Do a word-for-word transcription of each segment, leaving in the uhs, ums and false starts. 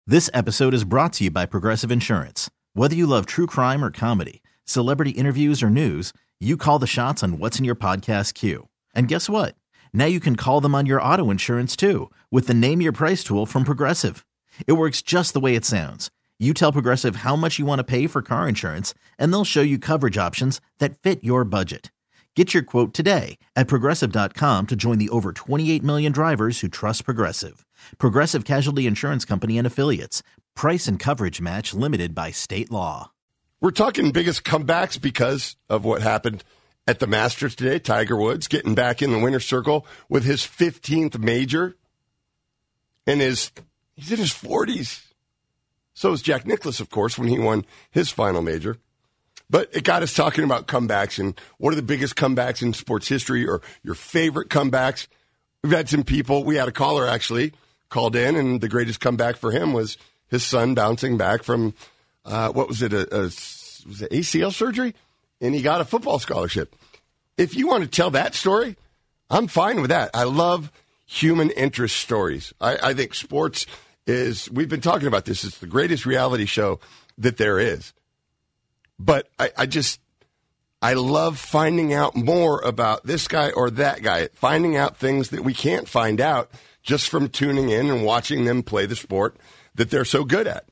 This episode is brought to you by Progressive Insurance. Whether you love true crime or comedy, celebrity interviews or news, you call the shots on what's in your podcast queue. And guess what? Now you can call them on your auto insurance too with the Name Your Price tool from Progressive. It works just the way it sounds. You tell Progressive how much you want to pay for car insurance, and they'll show you coverage options that fit your budget. Get your quote today at Progressive dot com to join the over twenty-eight million drivers who trust Progressive. Progressive Casualty Insurance Company and Affiliates. Price and coverage match limited by state law. We're talking biggest comebacks because of what happened at the Masters today. Tiger Woods getting back in the winner's circle with his fifteenth major. And his, he's in his forties. So is Jack Nicklaus, of course, when he won his final major. But it got us talking about comebacks and what are the biggest comebacks in sports history or your favorite comebacks. We've had some people. We had a caller actually called in, and the greatest comeback for him was his son bouncing back from, uh, what was it, a, a, was it A C L surgery? And he got a football scholarship. If you want to tell that story, I'm fine with that. I love human interest stories. I, I think sports is, we've been talking about this, it's the greatest reality show that there is. But I, I just, I love finding out more about this guy or that guy, finding out things that we can't find out just from tuning in and watching them play the sport that they're so good at.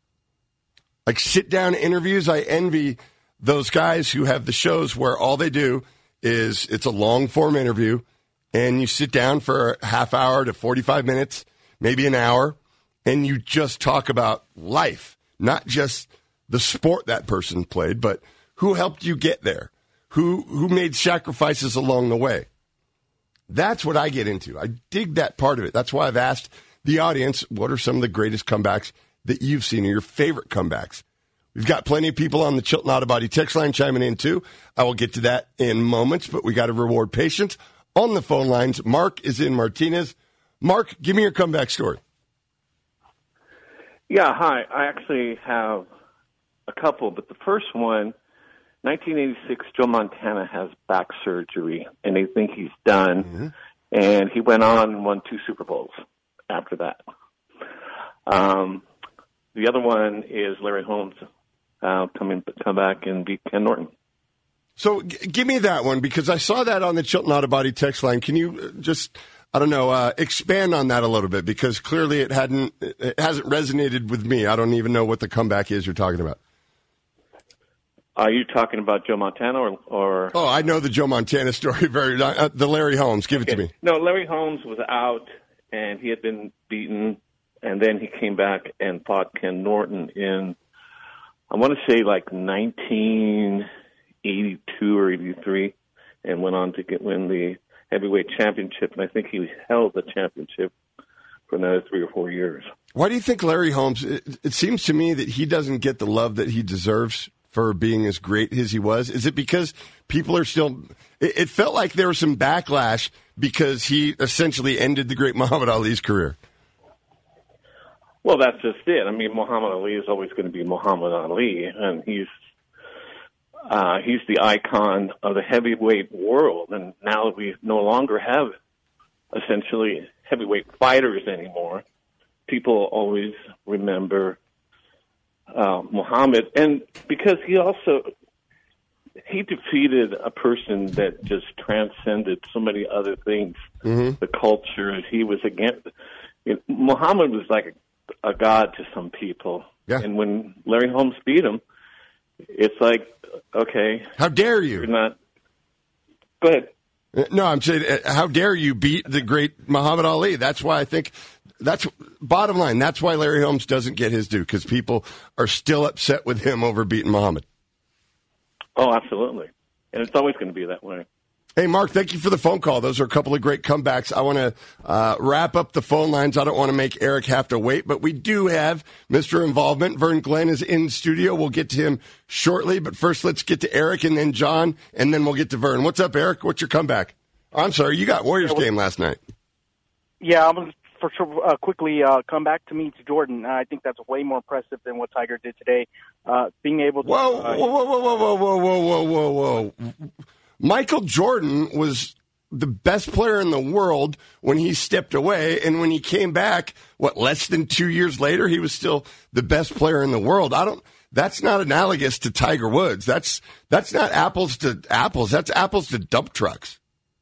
Like sit-down interviews, I envy those guys who have the shows where all they do is it's a long-form interview, and you sit down for a half hour to forty-five minutes, maybe an hour, and you just talk about life, not just the sport that person played, but who helped you get there, who who made sacrifices along the way. That's what I get into. I dig that part of it. That's why I've asked the audience, what are some of the greatest comebacks that you've seen, or your favorite comebacks? We've got plenty of people on the Chilton Auto Body text line chiming in, too. I will get to that in moments, but we got to reward patience. On the phone lines, Mark is in Martinez. Mark, give me your comeback story. Yeah, hi. I actually have a couple, but the first one, nineteen eighty-six, Joe Montana has back surgery, and they think he's done. Mm-hmm. And he went on and won two Super Bowls after that. Um, the other one is Larry Holmes uh, coming come back and beat Ken Norton. So g- give me that one, because I saw that on the Chilton Auto Body text line. Can you just, I don't know, uh, expand on that a little bit? Because clearly it hadn't, it hasn't resonated with me. I don't even know what the comeback is you're talking about. Are you talking about Joe Montana or? or... Oh, I know the Joe Montana story very. Uh, the Larry Holmes, give okay. it to me. No, Larry Holmes was out, and he had been beaten, and then he came back and fought Ken Norton in, I want to say like nineteen eighty-two or eighty-three, and went on to get win the heavyweight championship, and I think he held the championship for another three or four years. Why do you think Larry Holmes? It, it seems to me that he doesn't get the love that he deserves for being as great as he was. Is it because people are still, it, it felt like there was some backlash because he essentially ended the great Muhammad Ali's career? Well, that's just it. I mean, Muhammad Ali is always going to be Muhammad Ali, and he's uh, he's the icon of the heavyweight world. And now we no longer have essentially heavyweight fighters anymore. People always remember Uh, Muhammad, and because he also he defeated a person that just transcended so many other things, mm-hmm. the culture. He was against. You know, Muhammad was like a, a god to some people, yeah. And when Larry Holmes beat him, it's like, okay, how dare you? You're not. Go ahead. No, I'm saying, how dare you beat the great Muhammad Ali? That's why I think. That's bottom line. That's why Larry Holmes doesn't get his due, because people are still upset with him over beating Muhammad. Oh, absolutely. And it's always going to be that way. Hey, Mark, thank you for the phone call. Those are a couple of great comebacks. I want to uh, wrap up the phone lines. I don't want to make Eric have to wait, but we do have Mister Involvement. Vern Glenn is in studio. We'll get to him shortly. But first, let's get to Eric and then John, and then we'll get to Vern. What's up, Eric? What's your comeback? Oh, I'm sorry, you got Warriors game last night. Yeah, I was for sure uh, quickly uh, come back to me to Jordan. Uh, I think that's way more impressive than what Tiger did today. Uh, being able to. Whoa, uh, whoa, whoa, whoa, whoa, whoa, whoa, whoa, whoa, whoa. Michael Jordan was the best player in the world when he stepped away, and when he came back, what, less than two years later, he was still the best player in the world. I don't. That's not analogous to Tiger Woods. That's that's not apples to apples. That's apples to dump trucks.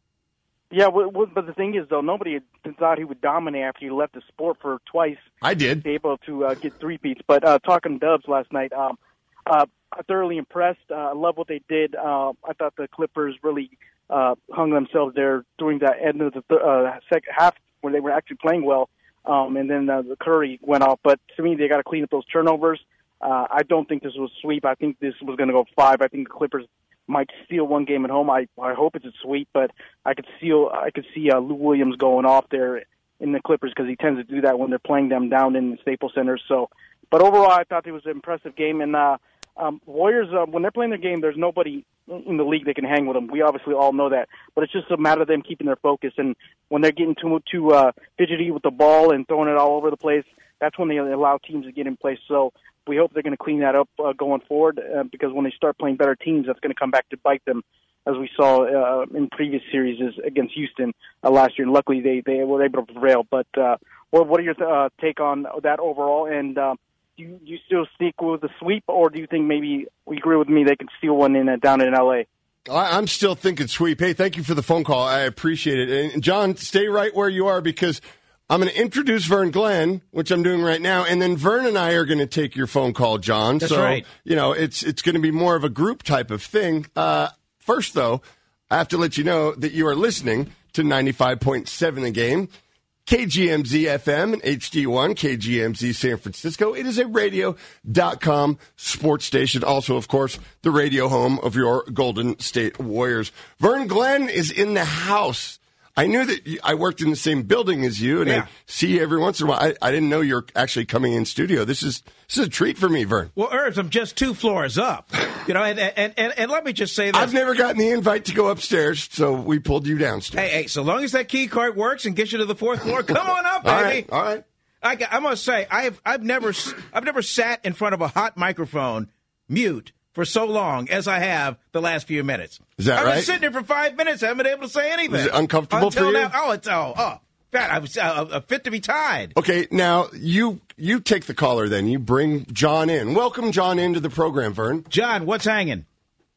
Yeah, but the thing is, though, nobody thought he would dominate after he left the sport for twice. I did. Be able to uh, get three-peats. But uh, talking Dubs last night, um, uh, thoroughly impressed. I uh, love what they did. Uh, I thought the Clippers really uh, hung themselves there during that end of the th- uh, second half when they were actually playing well. Um, and then uh, the Curry went off. But to me, they got to clean up those turnovers. Uh, I don't think this was a sweep. I think this was going to go five. I think the Clippers might steal one game at home. I I hope it's a sweep, but I could see I could see uh, Lou Williams going off there in the Clippers because he tends to do that when they're playing them down in the Staples Center. So, but overall, I thought it was an impressive game. And uh, um, Warriors, uh, when they're playing their game, there's nobody in the league that can hang with them. We obviously all know that, but it's just a matter of them keeping their focus. And when they're getting too too uh, fidgety with the ball and throwing it all over the place, that's when they allow teams to get in place. So we hope they're going to clean that up uh, going forward uh, because when they start playing better teams, that's going to come back to bite them, as we saw uh, in previous series against Houston uh, last year. And luckily, they, they were able to prevail. But uh, what, what are your uh, take on that overall? And uh, do you, do you still stick with the sweep, or do you think maybe you agree with me they can steal one in uh, down in L A? I'm still thinking sweep. Hey, thank you for the phone call. I appreciate it. And John, stay right where you are because I'm going to introduce Vern Glenn, which I'm doing right now, and then Vern and I are going to take your phone call, John. That's so, right. You know, it's it's going to be more of a group type of thing. Uh, first, though, I have to let you know that you are listening to ninety-five point seven The Game, K G M Z F M and H D one, K G M Z San Francisco. It is a radio dot com sports station. Also, of course, the radio home of your Golden State Warriors. Vern Glenn is in the house. I knew that you, I worked in the same building as you, and yeah. I see you every once in a while. I, I didn't know you're actually coming in studio. This is this is a treat for me, Vern. Well, Herbs, I'm just two floors up, you know, and and, and, and let me just say this. I've never gotten the invite to go upstairs, so we pulled you downstairs. Hey, hey, so long as that key card works and gets you to the fourth floor, come on up, baby. All right, all right. I, I must say, I've I've never I've never sat in front of a hot microphone, mute, for so long as I have the last few minutes. Is that I've right? been sitting here for five minutes. I haven't been able to say anything. Is it uncomfortable Until for you? Now, oh, it's oh, oh, God, I was uh, uh, fit to be tied. Okay, now you you take the caller then. You bring John in. Welcome John into the program, Vern. John, what's hanging?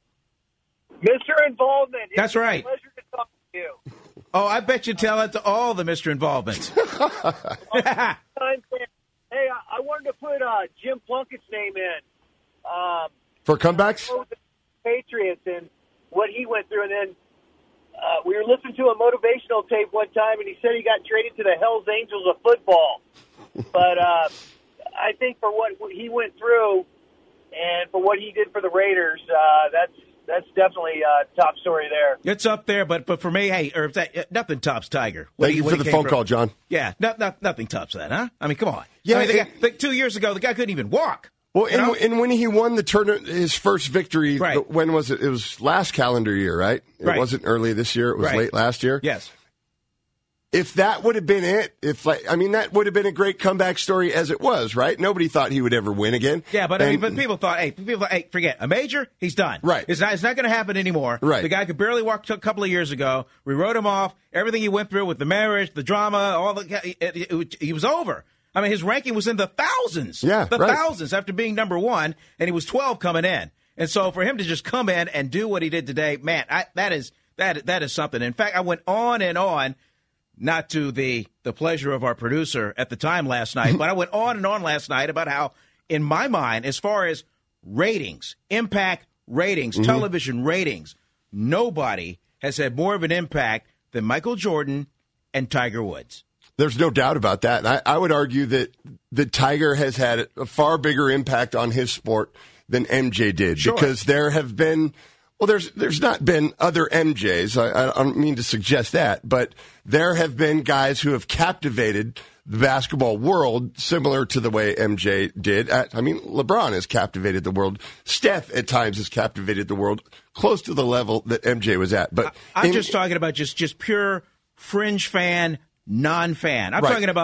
Mister Involvement. That's it's right. A pleasure to talk to you. Oh, I bet you tell that to all the Mister Involvements. Hey, I, I wanted to put uh, Jim Plunkett's name in. Um, For comebacks? The Patriots and what he went through. And then uh, we were listening to a motivational tape one time, and he said he got traded to the Hells Angels of football. But uh, I think for what he went through and for what he did for the Raiders, uh, that's that's definitely a top story there. It's up there, but but for me, hey, Irv, that, nothing tops Tiger. When Thank he, you when for he the came phone from- call, John. Yeah, not, not, nothing tops that, huh? I mean, come on. Yeah, I mean, the it- guy, like two years ago, the guy couldn't even walk. Well, You know? and, and when he won the tournament, his first victory, Right. when was it? It was last calendar year, right? It Right. wasn't early this year. It was Right. late last year. Yes. If that would have been it, if like, I mean, that would have been a great comeback story as it was, right? Nobody thought he would ever win again. Yeah, but I mean, And- but people thought, hey, people thought, hey, forget a major, he's done. Right. It's not, it's not going to happen anymore. Right. The guy could barely walk a couple of years ago. We wrote him off. Everything he went through with the marriage, the drama, all the, it, it, it, he was over. I mean, his ranking was in the thousands. Yeah, the right. thousands after being number one, and he was twelve coming in. And so for him to just come in and do what he did today, man, I, that is that that is something. In fact, I went on and on. Not to the, the pleasure of our producer at the time last night, but I went on and on last night about how, in my mind, as far as ratings, impact ratings, Mm-hmm. television ratings, nobody has had more of an impact than Michael Jordan and Tiger Woods. There's no doubt about that. And I, I would argue that the Tiger has had a far bigger impact on his sport than M J did Sure. because there have been, well, there's there's not been other M Js. I, I don't mean to suggest that, but there have been guys who have captivated the basketball world similar to the way M J did. At, I mean, LeBron has captivated the world. Steph at times has captivated the world close to the level that M J was at. But I'm in- just talking about just, just pure fringe fan, non-fan. I'm Right. talking about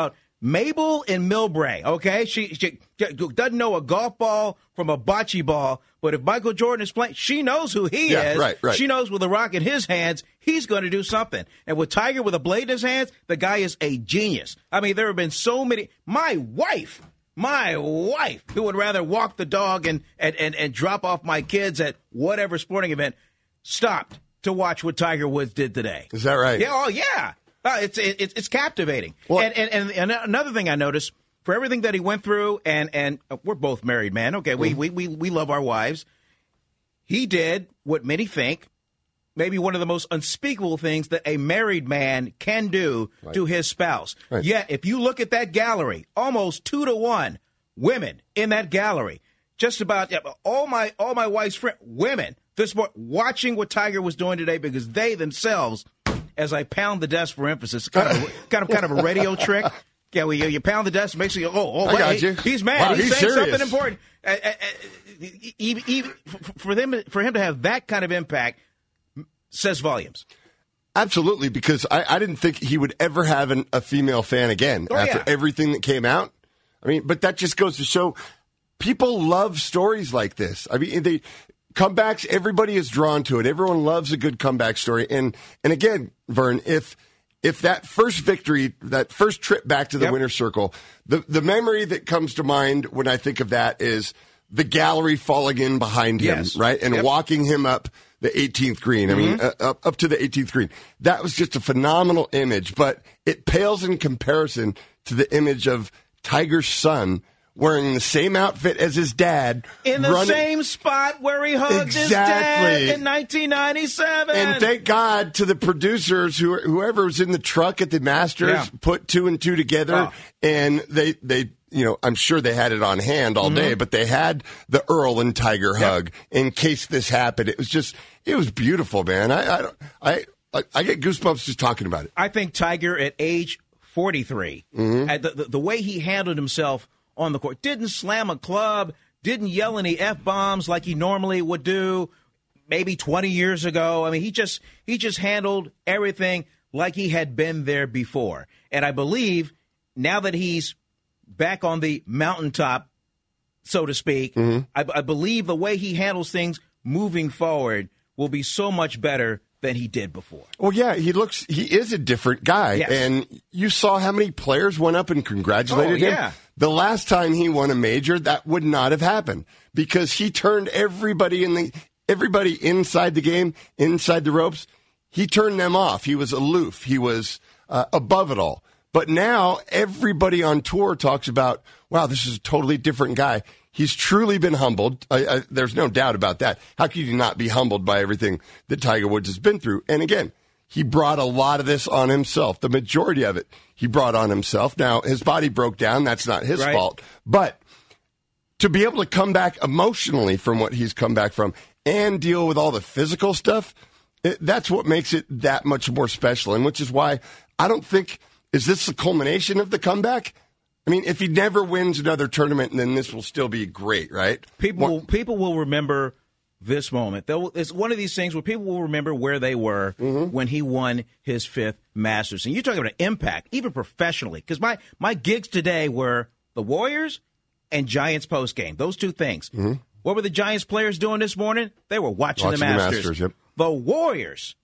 Mabel in Millbrae, okay? She, she doesn't know a golf ball from a bocce ball, but if Michael Jordan is playing, she knows who he yeah, is. Right, right. She knows with a rock in his hands, he's going to do something. And with Tiger with a blade in his hands, the guy is a genius. I mean, there have been so many. My wife, my wife, who would rather walk the dog and, and, and, and drop off my kids at whatever sporting event, stopped to watch what Tiger Woods did today. Is that right? Yeah, oh, yeah. Uh, it's it's it's captivating. Well, and, and and another thing I noticed, for everything that he went through, and and uh, we're both married men. Okay, we, mm-hmm. we we we love our wives. He did what many think maybe one of the most unspeakable things that a married man can do right. to his spouse. Right. Yet, if you look at that gallery, almost two to one women in that gallery. Just about yeah, all my all my wife's friends, women, this watching what Tiger was doing today because they themselves. As I pound the desk for emphasis, kind of, kind of, kind of a radio trick. Yeah, well, you, you pound the desk, makes you go, oh, oh, I got he, you. he's mad. Wow, he's, he's saying serious. something important. Uh, uh, uh, even, even for them, for him to have that kind of impact says volumes. Absolutely, because I, I didn't think he would ever have an, a female fan again oh, after yeah. everything that came out. I mean, but that just goes to show people love stories like this. I mean, they. Comebacks, everybody is drawn to it. Everyone loves a good comeback story. And and again, Vern, if if that first victory, that first trip back to the yep. winner's circle, the, the memory that comes to mind when I think of that is the gallery falling in behind him, yes. right? And yep. walking him up the eighteenth green. I mm-hmm. mean, uh, up, up to the eighteenth green. That was just a phenomenal image, but it pales in comparison to the image of Tiger's son wearing the same outfit as his dad. In the running. same spot where he hugged exactly. his dad in nineteen ninety-seven. And thank God to the producers, who whoever was in the truck at the Masters, yeah. put two and two together. Oh. And they, they, you know, I'm sure they had it on hand all mm-hmm. day, but they had the Earl and Tiger yep. hug in case this happened. It was just, it was beautiful, man. I, I, I, I, I get goosebumps just talking about it. I think Tiger at age forty-three, mm-hmm. at the, the, the way he handled himself on the court, didn't slam a club, didn't yell any F-bombs like he normally would do maybe twenty years ago. I mean, he just he just handled everything like he had been there before. And I believe now that he's back on the mountaintop, so to speak, mm-hmm. I, I believe the way he handles things moving forward will be so much better than he did before. Well, yeah, he looks, he is a different guy. Yes. And you saw how many players went up and congratulated oh, him. Yeah. The last time he won a major, that would not have happened because he turned everybody in the, everybody inside the game, inside the ropes, he turned them off. He was aloof. He was uh, above it all. But now everybody on tour talks about, wow, this is a totally different guy. He's truly been humbled. I, I, there's no doubt about that. How could you not be humbled by everything that Tiger Woods has been through? And again, he brought a lot of this on himself. The majority of it he brought on himself. Now, his body broke down. That's not his right. fault. But to be able to come back emotionally from what he's come back from and deal with all the physical stuff, it, that's what makes it that much more special. And which is why I don't think, is this the culmination of the comeback? I mean, if he never wins another tournament, then this will still be great, right? People will, people will remember this moment. They'll, it's one of these things where people will remember where they were mm-hmm. when he won his fifth Masters. And you're talking about impact, even professionally. Because my, my gigs today were the Warriors and Giants postgame. Those two things. Mm-hmm. What were the Giants players doing this morning? They were watching, watching the Masters. The, Masters yep. the Warriors.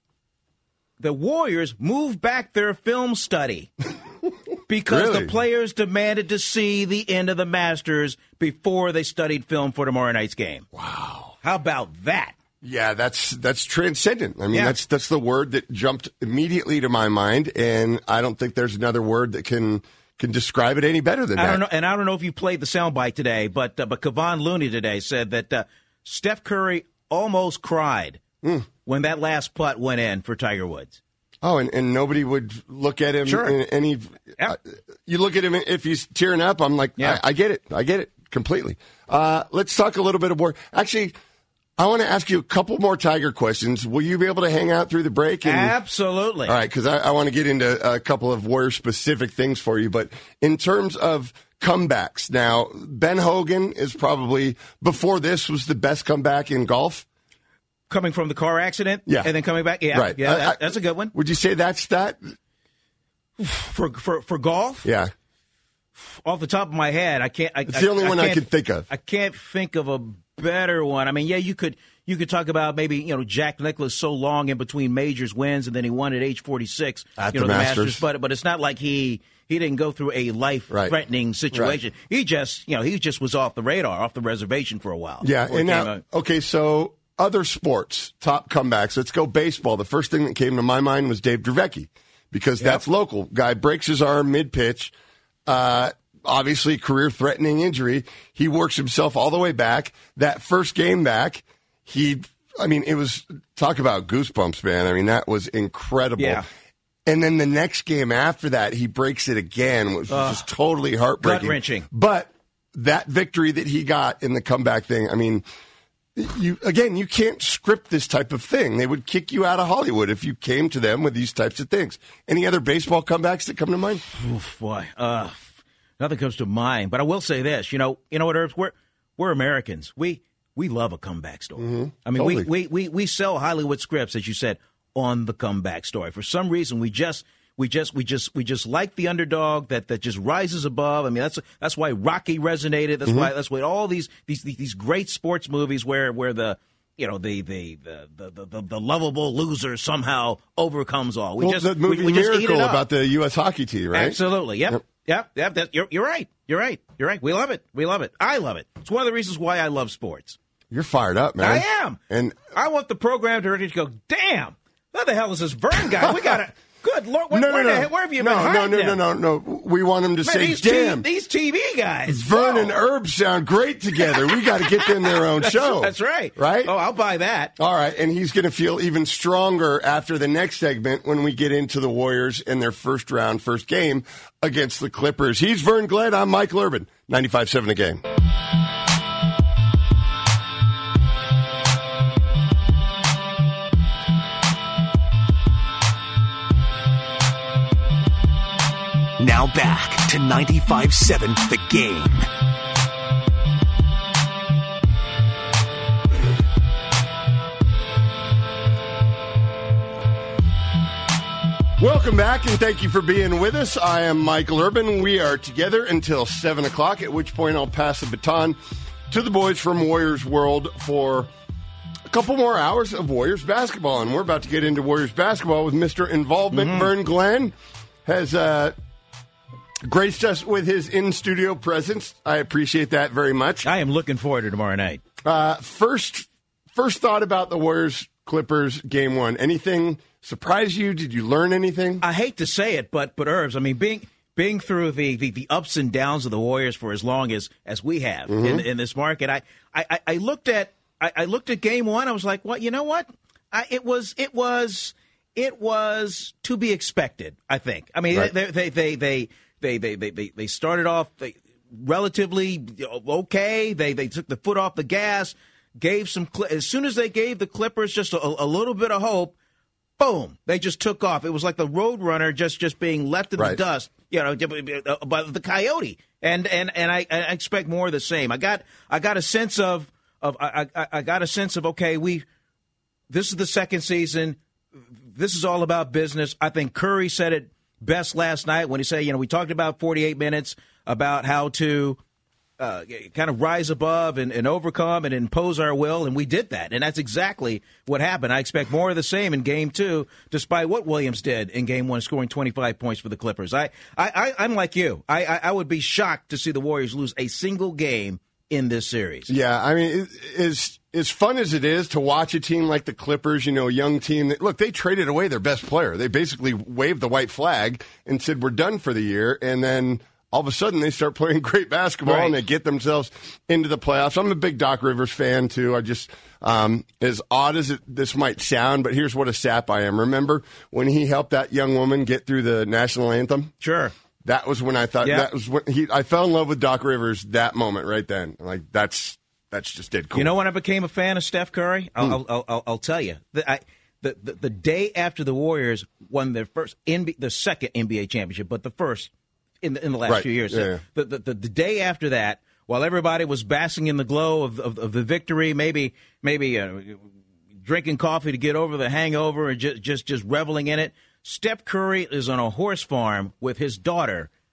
The Warriors moved back their film study. Because really? the players demanded to see the end of the Masters before they studied film for tomorrow night's game. Wow. How about that? Yeah, that's that's transcendent. I mean, yeah. that's that's the word that jumped immediately to my mind, and I don't think there's another word that can can describe it any better than I that. Don't know, and I don't know if you played the soundbite today, but uh, but Kevon Looney today said that uh, Steph Curry almost cried mm. when that last putt went in for Tiger Woods. Oh, and, and nobody would look at him. Sure. In any, yeah. uh, you look at him, if he's tearing up, I'm like, yeah. I, I get it. I get it completely. Uh, let's talk a little bit more. Actually, I want to ask you a couple more Tiger questions. Will you be able to hang out through the break? And, Absolutely. All right, because I, I want to get into a couple of Warrior-specific things for you. But in terms of comebacks, now, Ben Hogan is probably, before this, was the best comeback in golf. Coming from the car accident, yeah, and then coming back, yeah, right. yeah, I, that, I, that's a good one. Would you say that's that For for for golf? Yeah. Off the top of my head, I can't. I, it's the only I, one I, I can think of. I can't think of a better one. I mean, yeah, you could you could talk about maybe you know Jack Nicklaus so long in between majors wins, and then he won at age forty-six at you know, the, the Masters. Masters. But but it's not like he he didn't go through a life threatening right. situation. Right. He just you know he just was off the radar, off the reservation for a while. Yeah, and now okay, so other sports top comebacks. Let's go baseball. The first thing that came to my mind was Dave Dravecky because yep. that's local. Guy breaks his arm mid pitch. Uh, obviously, career-threatening injury. He works himself all the way back. That first game back, he, I mean, it was, talk about goosebumps, man. I mean, that was incredible. Yeah. And then the next game after that, he breaks it again, which was uh, just totally heartbreaking. Gut-wrenching. But that victory that he got in the comeback thing, I mean, you again, you can't script this type of thing. They would kick you out of Hollywood if you came to them with these types of things. Any other baseball comebacks that come to mind? Oof, boy, uh, nothing comes to mind. But I will say this: you know, you know what, Herbs? We're we're Americans. We we love a comeback story. Mm-hmm. I mean, totally. we, we we we sell Hollywood scripts, as you said, on the comeback story. For some reason, we just. We just, we just, we just like the underdog that, that just rises above. I mean, that's that's why Rocky resonated. That's mm-hmm. why that's why all these these these great sports movies where where the you know the the the the, the, the lovable loser somehow overcomes all. We well, just the movie we, we just Miracle eat it up. About the U S hockey team, right? Absolutely. Yep. Yep. Yep. yep that, you're you're right. You're right. You're right. We love it. We love it. I love it. It's one of the reasons why I love sports. You're fired up, man. I am. And I want the program to go. Damn. What the hell is this Vern guy? We got to. Good Lord, where, no, no, where, no. the, where have you no, been hiding No, no, them? no, no, no. We want him to Man, say, these damn. T- these T V guys. Vern Whoa. and Herb sound great together. We got to get them their own that's, show. That's right. Right? Oh, I'll buy that. All right, and he's going to feel even stronger after the next segment when we get into the Warriors in their first round, first game against the Clippers. He's Vern Glenn. I'm Michael Urban. ninety-five seven The Game. Now back to ninety-five seven The Game. Welcome back, and thank you for being with us. I am Michael Urban. We are together until seven o'clock, at which point I'll pass the baton to the boys from Warriors World for a couple more hours of Warriors basketball. And we're about to get into Warriors basketball with Mister Involvement. Mm-hmm. Vern Glenn has uh, graced us with his in-studio presence. I appreciate that very much. I am looking forward to tomorrow night. Uh, first, first thought about the Warriors-Clippers game one. Anything surprise you? Did you learn anything? I hate to say it, but but Herbs, I mean, being being through the, the, the ups and downs of the Warriors for as long as, as we have mm-hmm. in in this market, I I, I looked at I, I looked at game one. I was like, well, you know what? I, it was it was it was to be expected. I think. I mean, right. they, they, they they they they they they they started off they, relatively okay. They they took the foot off the gas. Gave some as soon as they gave the Clippers just a, a little bit of hope. Boom! They just took off. It was like the Roadrunner just, just being left in right. the dust, you know, by the Coyote. And and and I, I expect more of the same. I got I got a sense of of I, I, I got a sense of okay, we this is the second season. This is all about business. I think Curry said it best last night when he said, you know, we talked about forty-eight minutes about how to Uh, kind of rise above and, and overcome and impose our will, and we did that. And that's exactly what happened. I expect more of the same in Game two, despite what Williams did in Game one, scoring twenty-five points for the Clippers. I, I, I, I'm like you. I, I, I would be shocked to see the Warriors lose a single game in this series. Yeah, I mean, as, as fun as it is to watch a team like the Clippers, you know, a young team, that, look, they traded away their best player. They basically waved the white flag and said, we're done for the year, and then all of a sudden, they start playing great basketball, right. and they get themselves into the playoffs. I'm a big Doc Rivers fan, too. I just, um, as odd as it, this might sound, but here's what a sap I am. Remember when he helped that young woman get through the national anthem? Sure. That was when I thought, yeah. that was when he, I fell in love with Doc Rivers that moment right then. Like, that's, that's just it. Cool. You know when I became a fan of Steph Curry? I'll, hmm. I'll, I'll, I'll tell you. The, I, the, the, the day after the Warriors won their first, N B A, the second N B A championship, but the first, In the, in the last right. few years. Yeah, So yeah. the, the, the, the day after that, while everybody was basking in the glow of, of, of the victory, maybe maybe uh, drinking coffee to get over the hangover and just, just, just reveling in it, Steph Curry is on a horse farm with his daughter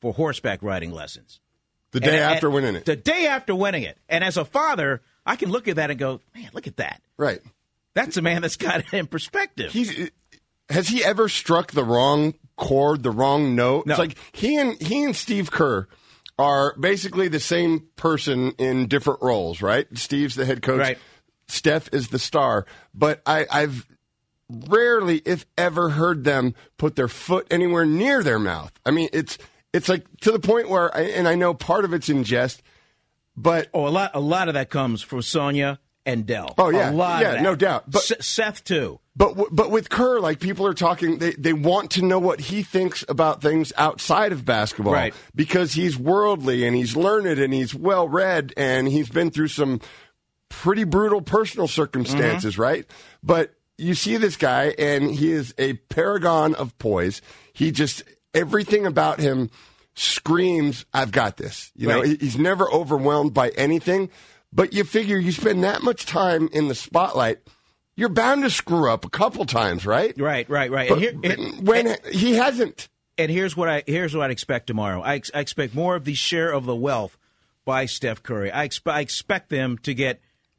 for horseback riding lessons. The day And- after and winning it. The day after winning it. And as a father, I can look at that and go, man, look at that. Right. That's a man that's got it in perspective. He's has he ever struck the wrong chord, the wrong note? No. It's like he and he and Steve Kerr are basically the same person in different roles, right? Steve's the head coach. Right. Steph is the star. But I, I've rarely, if ever, heard them put their foot anywhere near their mouth. I mean, it's it's like to the point where, I, and I know part of it's in jest, but Oh, a lot, a lot of that comes from Sonia and Dell. Oh, yeah. a lot Yeah, of that. no doubt. But- S- Seth too. But w- but with Kerr, like people are talking, they, they want to know what he thinks about things outside of basketball, Right. Because he's worldly and he's learned and he's well read and he's been through some pretty brutal personal circumstances, Mm-hmm. right? But you see this guy and he is a paragon of poise. He just everything about him screams, "I've got this." You know, Right. he- he's never overwhelmed by anything. But you figure you spend that much time in the spotlight, you're bound to screw up a couple times, right? Right, right, right. But and, here, and, when and, he hasn't. and here's what I here's what I expect tomorrow. I, ex- I expect more of the share of the wealth by Steph Curry. I, expe- I expect them to get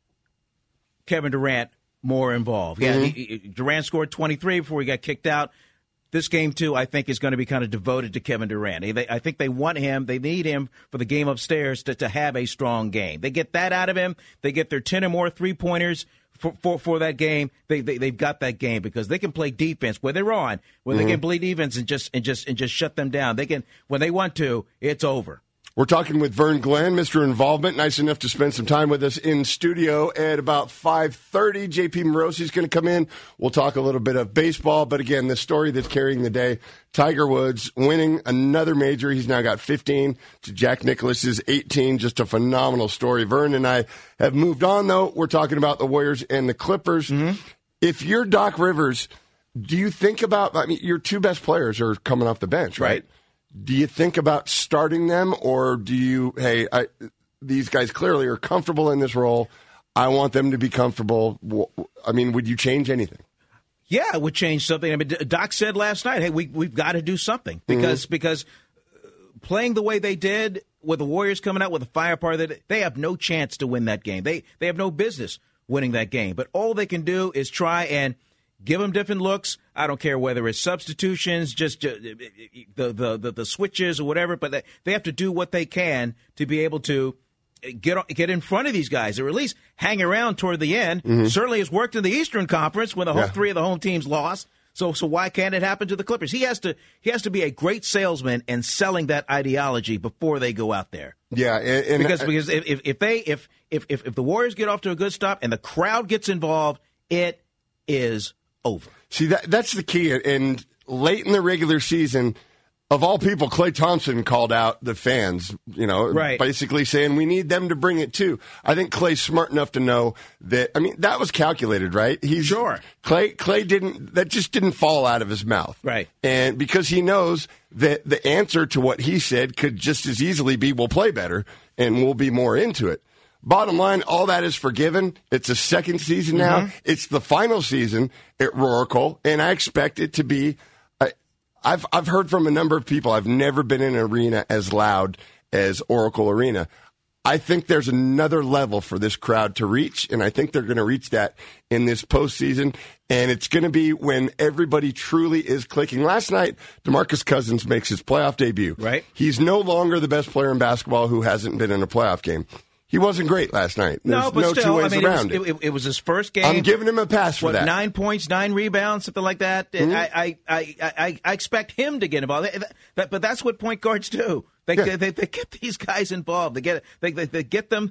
Kevin Durant more involved. Yeah, Mm-hmm. he, he- Durant scored twenty-three before he got kicked out. This game, too, I think, is going to be kind of devoted to Kevin Durant. They, I think they want him. They need him for the game upstairs to, to have a strong game. They get that out of him. They get their ten or more three-pointers for, for, for that game. They, they, they've got that game because they can play defense where they're on, where Mm-hmm. they can play defense and just and just and just shut them down. They can when they want to. It's over. We're talking with Vern Glenn, Mister Involvement. Nice enough to spend some time with us in studio at about five thirty. J P Morosi is going to come in. We'll talk a little bit of baseball. But again, the story that's carrying the day, Tiger Woods winning another major. He's now got fifteen to Jack Nicklaus's eighteen. Just a phenomenal story. Vern and I have moved on, though. We're talking about the Warriors and the Clippers. Mm-hmm. If you're Doc Rivers, do you think about, I mean, your two best players are coming off the bench, right? Right. Do you think about starting them, or do you, hey, I, these guys clearly are comfortable in this role. I want them to be comfortable. I mean, would you change anything? Yeah, it would change something. I mean, Doc said last night, "Hey, we we've got to do something because Mm-hmm. because playing the way they did with the Warriors coming out with the firepower, that they have no chance to win that game. They they have no business winning that game. But all they can do is try and give them different looks. I don't care whether it's substitutions, just uh, the, the the the switches or whatever. But they, they have to do what they can to be able to get get in front of these guys, or at least hang around toward the end. Certainly has worked in the Eastern Conference when the whole Yeah. three of the home teams lost. So so why can't it happen to the Clippers? He has to he has to be a great salesman and selling that ideology before they go out there. Yeah, and, and Because because if, if, if they if, if if if the Warriors get off to a good start and the crowd gets involved, it is over. see that that's the key. And late in the regular season, of all people, Klay Thompson called out the fans, you know, Right. basically saying we need them to bring it too. I think Klay's smart enough to know that. I mean, that was calculated, right? He's Sure. Klay Klay didn't that just didn't fall out of his mouth, Right. And because he knows that the answer to what he said could just as easily be, "We'll play better and we'll be more into it." Bottom line, all that is forgiven. It's a second season now. Mm-hmm. It's the final season at Roracle, and I expect it to be. I, I've I've heard from a number of people. I've never been in an arena as loud as Oracle Arena. I think there's another level for this crowd to reach, and I think they're going to reach that in this postseason. And it's going to be when everybody truly is clicking. Last night, DeMarcus Cousins makes his playoff debut. Right. He's no longer the best player in basketball who hasn't been in a playoff game. He wasn't great last night. There's No, but no still, two ways I mean, around it was, it. it, it was his first game. I'm giving him a pass for What, that. nine points, nine rebounds, something like that. And Mm-hmm. I, I, I, I, I expect him to get involved. That, that, but that's what point guards do. They, Yeah. they, they, they get these guys involved. They get, they, they, they get them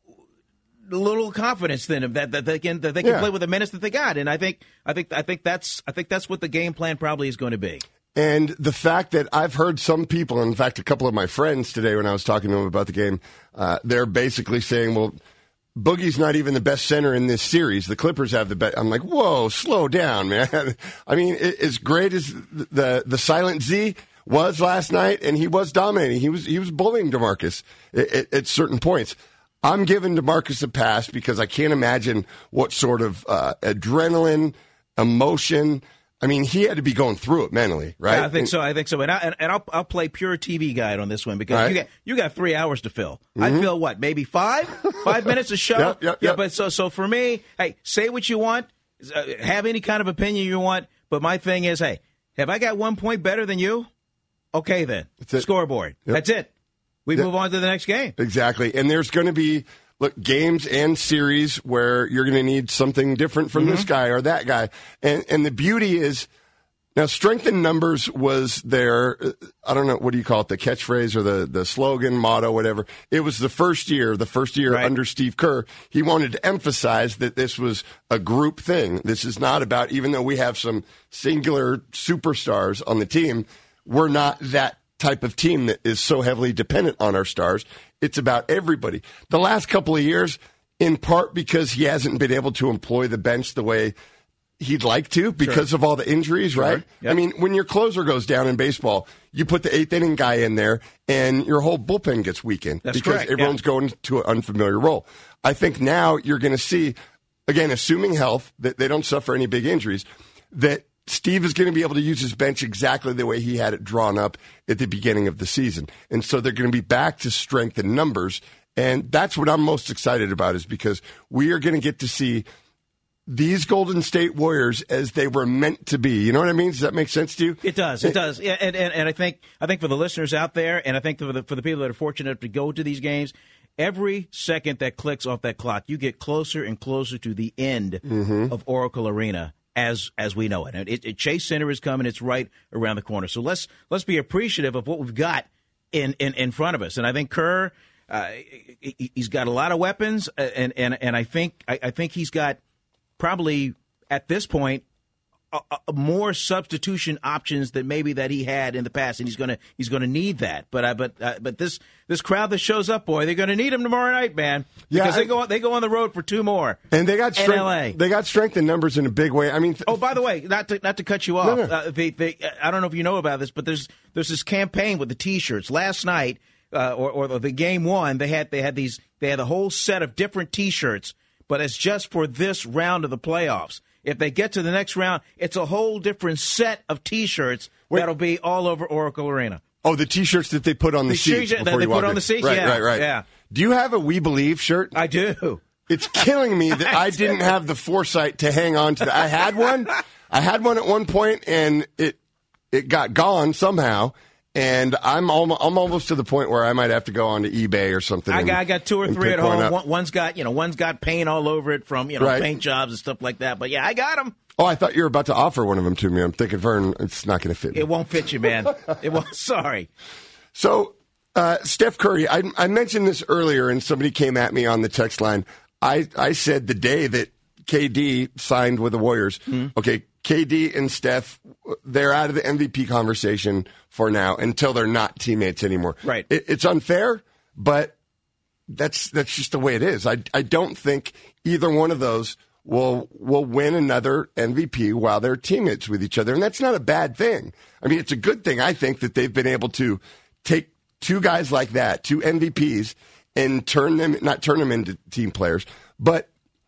a little confidence in them that, that they can, that they can Yeah. play with the minutes that they got. And I think, I think, I think that's, I think that's what the game plan probably is going to be. And the fact that I've heard some people, in fact, a couple of my friends today when I was talking to them about the game, uh, they're basically saying, well, Boogie's not even the best center in this series. The Clippers have the best. I'm like, whoa, slow down, man. I mean, it, as great as the the Silent Z was last night, and he was dominating. He was he was bullying DeMarcus at, at, at certain points. I'm giving DeMarcus a pass because I can't imagine what sort of uh, adrenaline, emotion, I mean, he had to be going through it mentally, right? Yeah, I think and, so. I think so. And, I, and, and I'll, I'll play pure T V guide on this one because right. you got you got three hours to fill. Mm-hmm. I feel what, maybe five, five minutes a show. Yep, yep, yeah, yep. but so so for me, hey, say what you want, uh, have any kind of opinion you want. But my thing is, hey, have I got one point better than you? Okay, then scoreboard. Yep. That's it. We yep. move on to the next game. Exactly. And there's going to be. Look, games and series where you're going to need something different from mm-hmm. this guy or that guy. And and the beauty is, now strength in numbers was their, I don't know, what do you call it, the catchphrase or the, the slogan, motto, whatever. It was the first year, the first year right. under Steve Kerr. He wanted to emphasize that this was a group thing. This is not about, even though we have some singular superstars on the team, we're not that type of team that is so heavily dependent on our stars. It's about everybody. The last couple of years, in part because he hasn't been able to employ the bench the way he'd like to because sure. of all the injuries, right? Sure. Yep. I mean, when your closer goes down in baseball, you put the eighth inning guy in there, and your whole bullpen gets weakened That's because correct. everyone's yeah. going to an unfamiliar role. I think now you're going to see, again, assuming health, that they don't suffer any big injuries, that Steve is going to be able to use his bench exactly the way he had it drawn up at the beginning of the season. And so they're going to be back to strength in numbers. And that's what I'm most excited about, is because we are going to get to see these Golden State Warriors as they were meant to be. You know what I mean? Does that make sense to you? It does. It does. Yeah, and, and, and I think I think for the listeners out there, and I think for the, for the people that are fortunate to go to these games, every second that clicks off that clock, you get closer and closer to the end mm-hmm. of Oracle Arena. As as we know it. It, it, Chase Center is coming. It's right around the corner. So let's let's be appreciative of what we've got in, in, in front of us. And I think Kerr, uh, he, he's got a lot of weapons, and and and I think I, I think he's got probably at this point a, a more substitution options than maybe that he had in the past, and he's gonna he's gonna need that. But uh, but uh, but this this crowd that shows up, boy, they're gonna need him tomorrow night, man. Yeah, because I, they go they go on the road for two more, and they got strength, in L A. They got strength in numbers in a big way. I mean, th- oh, by the way, not to not to cut you off, no, no. Uh, they, they, I don't know if you know about this, but there's there's this campaign with the T-shirts. Last night, uh, or, or the game one, they had they had these they had a whole set of different T-shirts, but it's just for this round of the playoffs. If they get to the next round, it's a whole different set of T-shirts Wait. that'll be all over Oracle Arena. Oh, the T-shirts that they put on the, the seats that they put on the seats, right, yeah, right, right. Yeah. Do you have a We Believe shirt? I do. It's killing me that I didn't have the foresight to hang on to that. I had one. I had one at one point, and it it got gone somehow. And I'm almost, I'm almost to the point where I might have to go onto eBay or something. I got, and, I got two or three at home. One, one's got you know one's got paint all over it from you know right. paint jobs and stuff like that. But yeah, I got them. Oh, I thought you were about to offer one of them to me. I'm thinking, Vern, it's not going to fit me. It won't fit you, man. It won't. Sorry. So, uh, Steph Curry, I, I mentioned this earlier, and somebody came at me on the text line. I, I said the day that K D signed with the Warriors, mm-hmm. okay, K D and Steph, they're out of the M V P conversation for now until they're not teammates anymore. Right. It, it's unfair, but that's that's just the way it is. I, I don't think either one of those will will win another M V P while they're teammates with each other, and that's not a bad thing. I mean, it's a good thing, I think, that they've been able to take two guys like that, two M V Ps, and turn them, not turn them into team players, but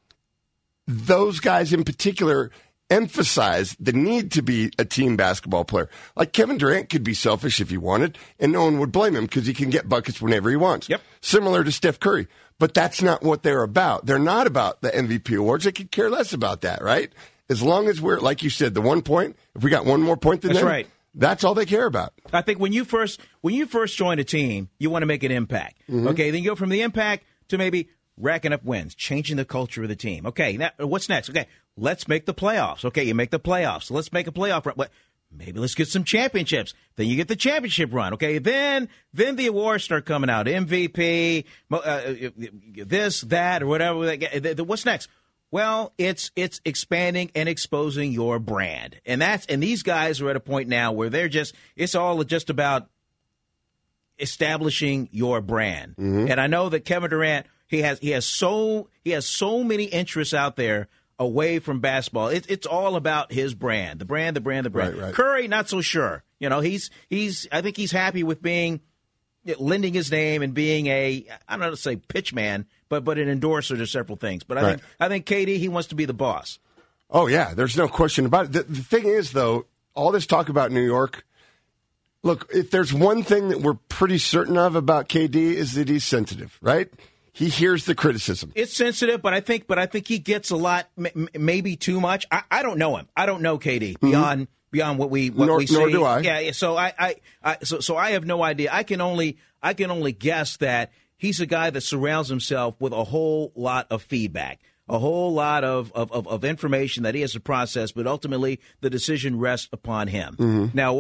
those guys in particular emphasize the need to be a team basketball player. Like Kevin Durant could be selfish if he wanted, and no one would blame him because he can get buckets whenever he wants. Yep. Similar to Steph Curry. But that's not what they're about. They're not about the M V P awards. They could care less about that, right? As long as we're, like you said, the one point, if we got one more point than that's them, right. That's all they care about. I think when you first when you first join a team, you want to make an impact. Mm-hmm. Okay, then you go from the impact to maybe racking up wins, changing the culture of the team. Okay, now what's next? Okay, let's make the playoffs. Okay, you make the playoffs. So let's make a playoff run. What? Maybe let's get some championships. Then you get the championship run. Okay, then then the awards start coming out. M V P, uh, this, that, or whatever. What's next? Well, it's it's expanding and exposing your brand, and that's and these guys are at a point now where they're just it's all just about establishing your brand. Mm-hmm. And I know that Kevin Durant he has he has so he has so many interests out there away from basketball. It, it's all about his brand, the brand, the brand, the brand. Right, right. Curry, not so sure. You know, he's he's I think he's happy with being lending his name and being a I don't know how to say pitch man. But but an endorser to several things. But I right. think I think K D, he wants to be the boss. Oh, yeah, there's no question about it. The, the thing is, though, all this talk about New York, look, if there's one thing that we're pretty certain of about K D is that he's sensitive, right? He hears the criticism. It's sensitive, but I think, but I think he gets a lot, m- maybe too much. I, I don't know him. I don't know K D beyond mm-hmm. beyond what we what nor, we see. Nor do I. Yeah. So I, I, I so so I have no idea. I can only I can only guess that he's a guy that surrounds himself with a whole lot of feedback, a whole lot of of, of, of information that he has to process. But ultimately, the decision rests upon him. Mm-hmm. Now,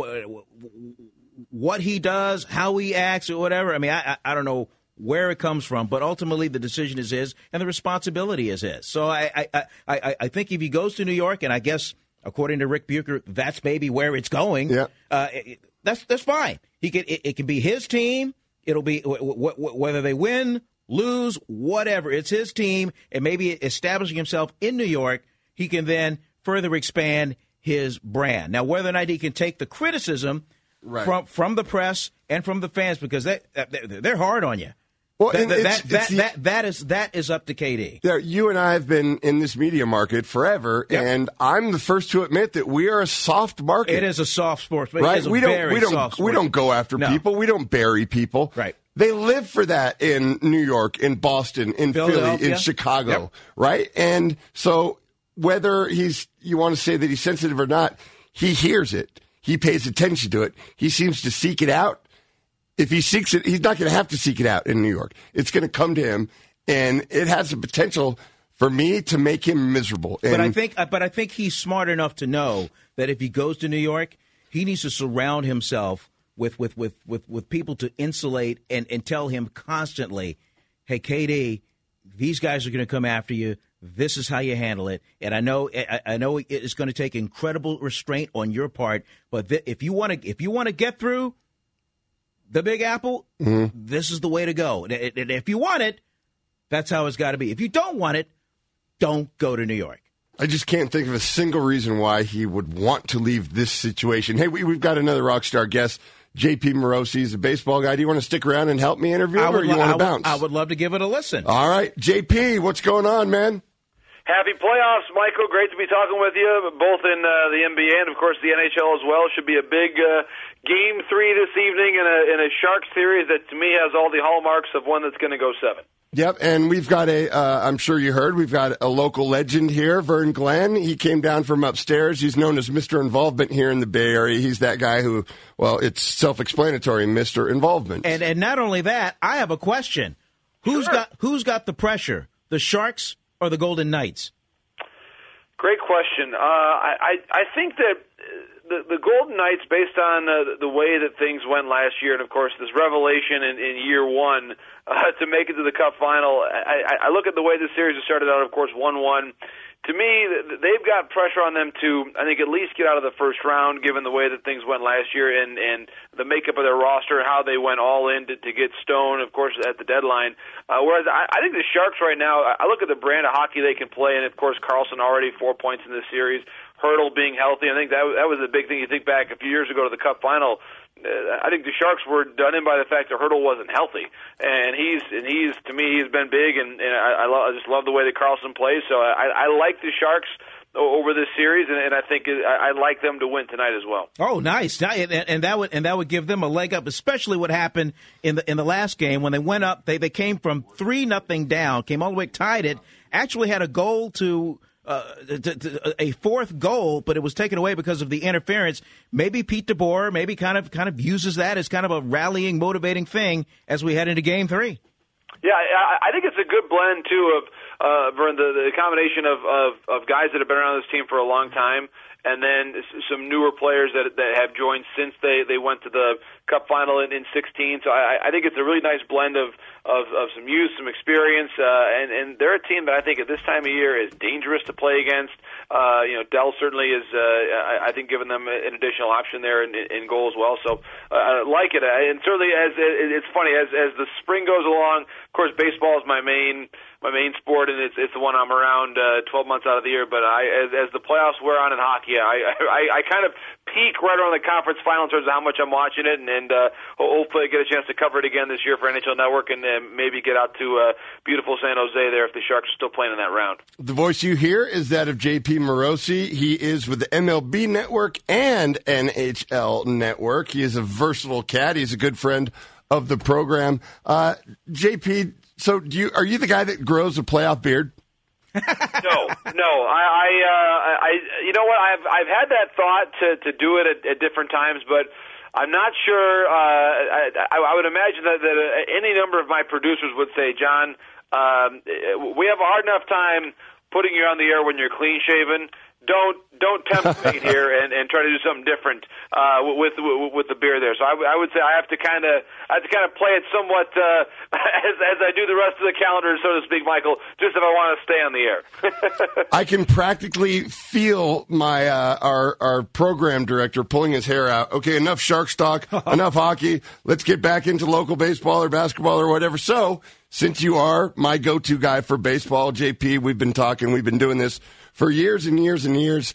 what he does, how he acts, or whatever. I mean, I I, I don't know where it comes from, but ultimately the decision is his and the responsibility is his. So I I, I, I think if he goes to New York, and I guess according to Rick Bucher, that's maybe where it's going. Yeah. Uh, it, that's that's fine. He can it, it can be his team. It'll be w- w- whether they win, lose, whatever. It's his team, and maybe establishing himself in New York, he can then further expand his brand. Now, whether or not he can take the criticism right. from from the press and from the fans, because they they're hard on you. Well, that, that, it's, that, it's the, that, that is that is up to K D. Yeah, you and I have been in this media market forever, yep. and I'm the first to admit that we are a soft market. It is a soft sport, right? It is a we don't very we don't soft we don't go after no. people. We don't bury people. Right. They live for that in New York, in Boston, in Philly, in Chicago, yep. right? And so whether he's you want to say that he's sensitive or not, he hears it. He pays attention to it. He seems to seek it out. If he seeks it, he's not going to have to seek it out in New York. It's going to come to him, and it has the potential for me to make him miserable. And but I think, but I think he's smart enough to know that if he goes to New York, he needs to surround himself with with with with, with people to insulate and, and tell him constantly, "Hey, K D, these guys are going to come after you. This is how you handle it." And I know, I, I know it's going to take incredible restraint on your part. But th- if you want to, if you want to get through the Big Apple, mm-hmm. this is the way to go. If you want it, that's how it's got to be. If you don't want it, don't go to New York. I just can't think of a single reason why he would want to leave this situation. Hey, we, we've got another rock star guest, J P Morosi. He's a baseball guy. Do you want to stick around and help me interview him, or you want to bounce? I would love to give it a listen. All right. J P, what's going on, man? Happy playoffs, Michael. Great to be talking with you, both in uh, the N B A and, of course, the N H L as well. Should be a big uh, game three this evening in a, in a Sharks series that, to me, has all the hallmarks of one that's going to go seven. Yep, and we've got a, uh, I'm sure you heard, we've got a local legend here, Vern Glenn. He came down from upstairs. He's known as Mister Involvement here in the Bay Area. He's that guy who, well, it's self-explanatory, Mister Involvement. And and not only that, I have a question. Who's sure. got who's got the pressure, the Sharks or the Golden Knights? Great question. Uh, I, I I think that the the Golden Knights, based on uh, the way that things went last year, and of course this revelation in, in year one uh, to make it to the Cup final, I, I look at the way this series has started out. Of course, one one. To me, they've got pressure on them to, I think, at least get out of the first round, given the way that things went last year and, and the makeup of their roster and how they went all in to, to get Stone, of course, at the deadline. Uh, whereas I, I think the Sharks right now, I look at the brand of hockey they can play, and, of course, Karlsson already four points in this series. Hurdle being healthy, I think that that was the big thing. You think back a few years ago to the Cup final, Uh, I think the Sharks were done in by the fact that Hurdle wasn't healthy, and he's and he's to me he's been big, and, and I, I, lo- I just love the way that Karlsson plays. So I, I like the Sharks over this series, and, and I think it, I, I like them to win tonight as well. Oh, nice! And, and that would and that would give them a leg up, especially what happened in the in the last game when they went up. They they came from three nothing down, came all the way, tied it. Actually had a goal to. Uh, to, to, a fourth goal, but it was taken away because of the interference. Maybe Pete DeBoer maybe kind of kind of uses that as kind of a rallying, motivating thing as we head into Game Three. Yeah, I, I think it's a good blend too of uh, Vern, the, the combination of, of of guys that have been around this team for a long time, and then some newer players that that have joined since they, they went to the Cup final in, in sixteen. So I, I think it's a really nice blend of of, of some youth, some experience, uh, and and they're a team that I think at this time of year is dangerous to play against. Uh, you know, Dell certainly is. Uh, I, I think giving them an additional option there in, in goal as well. So uh, I like it, and certainly as it's funny as as the spring goes along. Of course, baseball is my main. my main sport, and it's it's the one I'm around uh, twelve months out of the year. But I, as, as the playoffs wear on in hockey, I, I I kind of peak right around the conference final in terms of how much I'm watching it, and, and uh, hopefully I get a chance to cover it again this year for N H L Network, and uh, maybe get out to uh, beautiful San Jose there if the Sharks are still playing in that round. The voice you hear is that of J P Morosi. He is with the M L B Network and N H L Network. He is a versatile cat. He's a good friend of the program. Uh, J P, so do you are you the guy that grows a playoff beard? no, no. I, I, uh, I, you know what? I've I've had that thought to, to do it at, at different times, but I'm not sure. Uh, I, I would imagine that, that any number of my producers would say, John, um, we have a hard enough time putting you on the air when you're clean shaven. Don't don't tempt fate here and, and try to do something different uh, with, with with the beer there. So I, I would say I have to kind of I have to kind of play it somewhat uh, as as I do the rest of the calendar, so to speak, Michael. Just if I want to stay on the air. I can practically feel my uh, our our program director pulling his hair out. Okay, enough Sharks talk, enough hockey. Let's get back into local baseball or basketball or whatever. So since you are my go-to guy for baseball, J P, we've been talking, we've been doing this for years and years and years.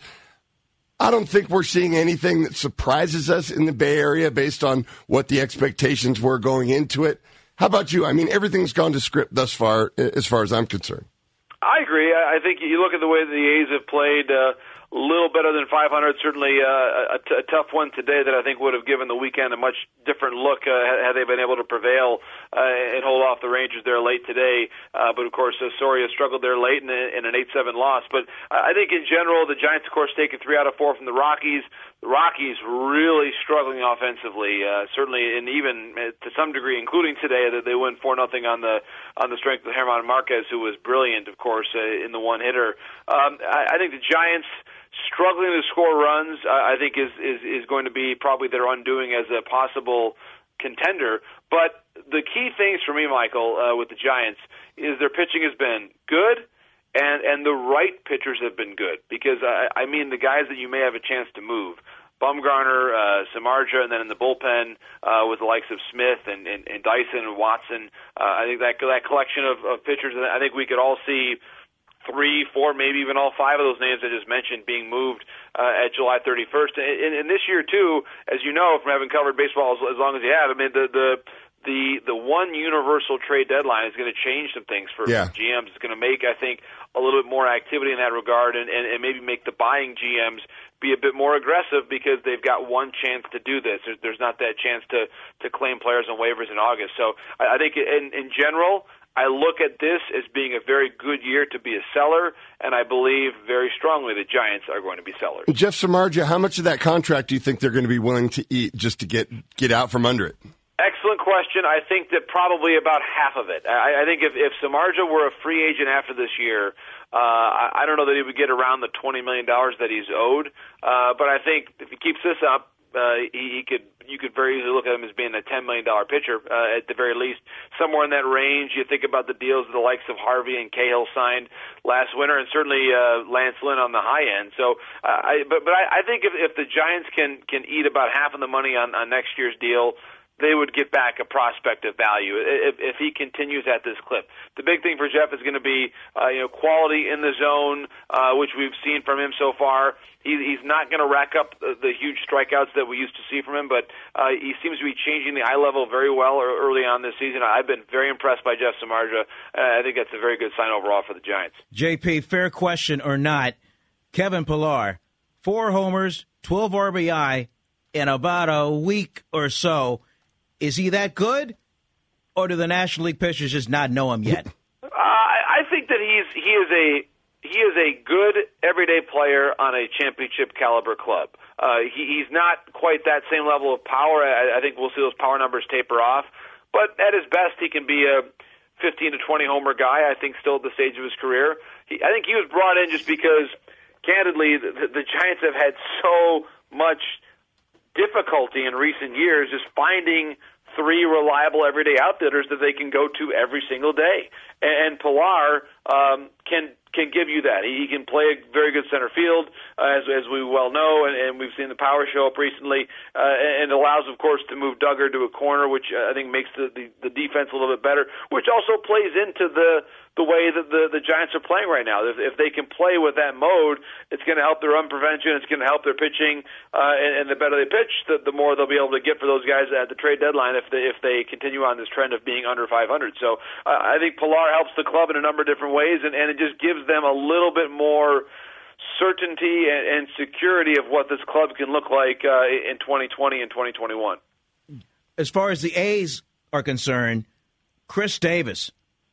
I don't think we're seeing anything that surprises us in the Bay Area based on what the expectations were going into it. How about you? I mean, everything's gone to script thus far, as far as I'm concerned. I agree. I think you look at the way the A's have played, uh, a little better than five hundred. Certainly uh, a, t- a tough one today that I think would have given the weekend a much different look uh, had they been able to prevail uh, and hold off the Rangers there late today. Uh, but, of course, uh, Soria struggled there late in, a, in an eight seven loss. But I think in general the Giants, of course, taking three out of four from the Rockies. The Rockies really struggling offensively, uh, certainly, and even uh, to some degree, including today, that they win four nothing on the on the strength of German Marquez, who was brilliant, of course, uh, in the one hitter. Um, I, I think the Giants struggling to score runs, uh, I think, is, is is going to be probably their undoing as a possible contender. But the key things for me, Michael, uh, with the Giants is their pitching has been good. And and the right pitchers have been good because, I, I mean, the guys that you may have a chance to move, Bumgarner, uh, Samardzija, and then in the bullpen uh, with the likes of Smith and, and, and Dyson and Watson. Uh, I think that that collection of, of pitchers, I think we could all see three, four, maybe even all five of those names I just mentioned being moved uh, at July thirty-first. And, and, and this year, too, as you know from having covered baseball as, as long as you have, I mean, the the the the one universal trade deadline is going to change some things for yeah. G Ms. It's going to make, I think, a little bit more activity in that regard, and, and, and maybe make the buying G Ms be a bit more aggressive because they've got one chance to do this. There's, there's not that chance to, to claim players on waivers in August. So I, I think in, in general, I look at this as being a very good year to be a seller, and I believe very strongly the Giants are going to be sellers. Jeff Samardzija, how much of that contract do you think they're going to be willing to eat just to get get out from under it? Excellent question. I think that probably about half of it. I, I think if, if Samardzija were a free agent after this year, uh, I, I don't know that he would get around the twenty million dollars that he's owed. Uh, but I think if he keeps this up, uh, he, he could you could very easily look at him as being a ten million dollars pitcher uh, at the very least. Somewhere in that range, you think about the deals of the likes of Harvey and Cahill signed last winter, and certainly uh, Lance Lynn on the high end. So, uh, I, but but I, I think if, if the Giants can can eat about half of the money on, on next year's deal, they would get back a prospect of value if, if he continues at this clip. The big thing for Jeff is going to be, uh, you know, quality in the zone, uh, which we've seen from him so far. He, he's not going to rack up the, the huge strikeouts that we used to see from him, but uh, he seems to be changing the eye level very well early on this season. I've been very impressed by Jeff Samardzija. Uh, I think that's a very good sign overall for the Giants. J P, fair question or not, Kevin Pillar, four homers, twelve R B I in about a week or so. Is he that good, or do the National League pitchers just not know him yet? Uh, I think that he's he is a he is a good everyday player on a championship caliber club. Uh, he, he's not quite that same level of power. I, I think we'll see those power numbers taper off. But at his best, he can be a fifteen to twenty homer guy. I think still at the stage of his career. He, I think he was brought in just because, candidly, the, the Giants have had so much difficulty in recent years just finding three reliable everyday outfitters that they can go to every single day. and Pilar um, can can give you that. He can play a very good center field, uh, as as we well know, and, and we've seen the power show up recently, uh, and allows, of course, to move Duggar to a corner, which I think makes the, the, the defense a little bit better, which also plays into the the way that the, the Giants are playing right now. If, if they can play with that mode, it's going to help their run prevention, it's going to help their pitching, uh, and, and the better they pitch, the, the more they'll be able to get for those guys at the trade deadline if they, if they continue on this trend of being under five hundred. So uh, I think Pilar helps the club in a number of different ways, and, and it just gives them a little bit more certainty and, and security of what this club can look like uh, in twenty twenty and twenty twenty-one. As far as the A's are concerned, Chris Davis,